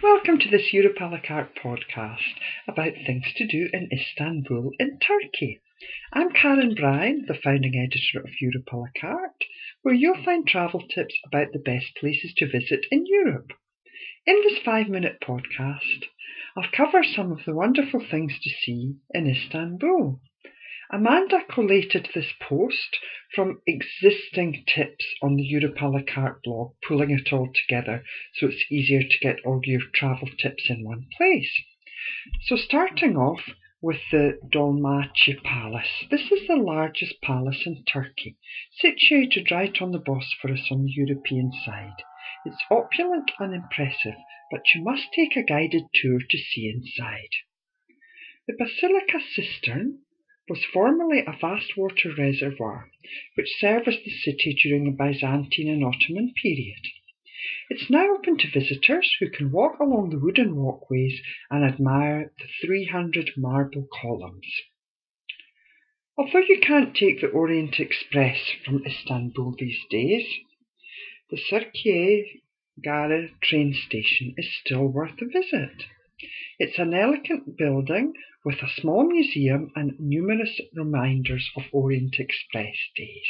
Welcome to this Europe à la carte podcast about things to do in Istanbul in Turkey. I'm Karen Bryan, the founding editor of Europe à la carte, where you'll find travel tips about the best places to visit in Europe. In this 5-minute podcast, I'll cover some of the wonderful things to see in Istanbul. Amanda collated this post from existing tips on the Europe à la carte blog, pulling it all together so it's easier to get all your travel tips in one place. So starting off with the Dolmabahce Palace. This is the largest palace in Turkey, situated right on the Bosphorus on the European side. It's opulent and impressive, but you must take a guided tour to see inside. The Basilica Cistern was formerly a vast water reservoir which serviced the city during the Byzantine and Ottoman period. It's now open to visitors who can walk along the wooden walkways and admire the 300 marble columns. Although you can't take the Orient Express from Istanbul these days, the Sirkeci Gare train station is still worth a visit. It's an elegant building with a small museum and numerous reminders of Orient Express days.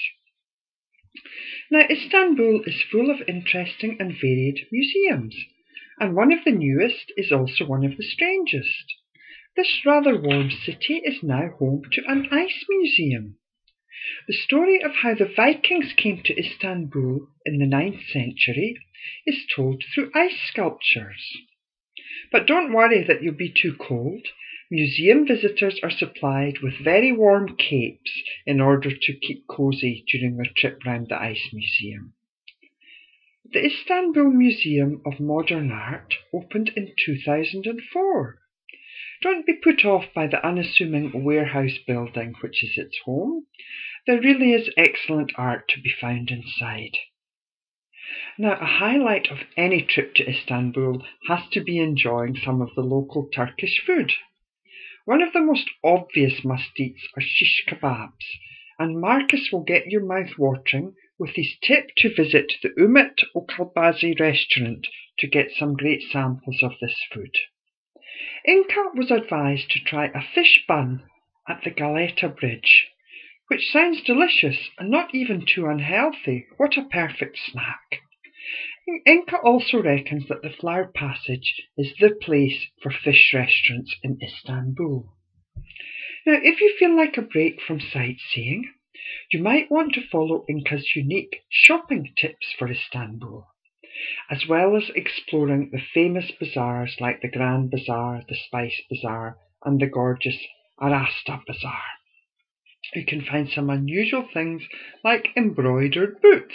Now, Istanbul is full of interesting and varied museums, and one of the newest is also one of the strangest. This rather warm city is now home to an ice museum. The story of how the Vikings came to Istanbul in the 9th century is told through ice sculptures. But don't worry that you'll be too cold. Museum visitors are supplied with very warm capes in order to keep cosy during their trip round the ice museum. The Istanbul Museum of Modern Art opened in 2004. Don't be put off by the unassuming warehouse building which is its home. There really is excellent art to be found inside. Now, a highlight of any trip to Istanbul has to be enjoying some of the local Turkish food. One of the most obvious must-eats are shish kebabs, and Marcus will get your mouth watering with his tip to visit the Ümit Okalbazi restaurant to get some great samples of this food. Inka was advised to try a fish bun at the Galata Bridge, which sounds delicious and not even too unhealthy. What a perfect snack. Inka also reckons that the Flower Passage is the place for fish restaurants in Istanbul. Now, if you feel like a break from sightseeing, you might want to follow Inka's unique shopping tips for Istanbul, as well as exploring the famous bazaars like the Grand Bazaar, the Spice Bazaar, and the gorgeous Arasta Bazaar. You can find some unusual things like embroidered boots.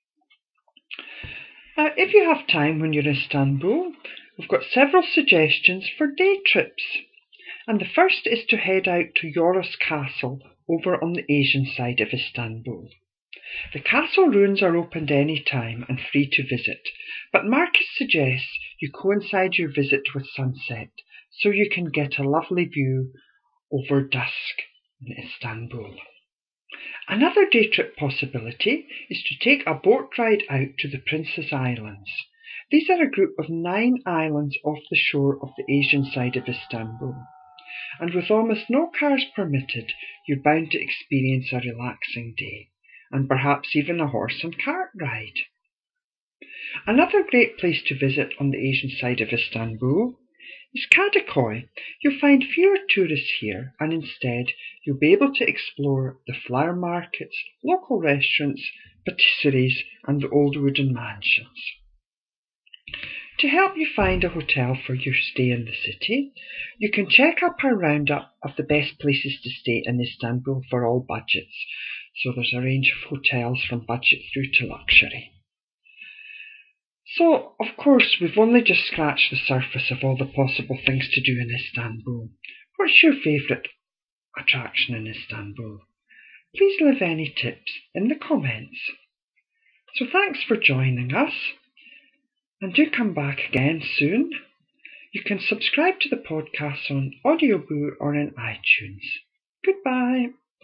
If you have time when you're in Istanbul, we've got several suggestions for day trips. And the first is to head out to Yoros Castle over on the Asian side of Istanbul. The castle ruins are opened any time and free to visit, but Marcus suggests you coincide your visit with sunset so you can get a lovely view over dusk in Istanbul. Another day trip possibility is to take a boat ride out to the Princess Islands. These are a group of 9 islands off the shore of the Asian side of Istanbul. And with almost no cars permitted, you're bound to experience a relaxing day, and perhaps even a horse and cart ride. Another great place to visit on the Asian side of Istanbul is Kadıköy. You'll find fewer tourists here, and instead you'll be able to explore the flower markets, local restaurants, patisseries, and the old wooden mansions. To help you find a hotel for your stay in the city, you can check up our roundup of the best places to stay in Istanbul for all budgets. So there's a range of hotels from budget through to luxury. So, of course, we've only just scratched the surface of all the possible things to do in Istanbul. What's your favourite attraction in Istanbul? Please leave any tips in the comments. So thanks for joining us, and do come back again soon. You can subscribe to the podcast on Audioboo or in iTunes. Goodbye.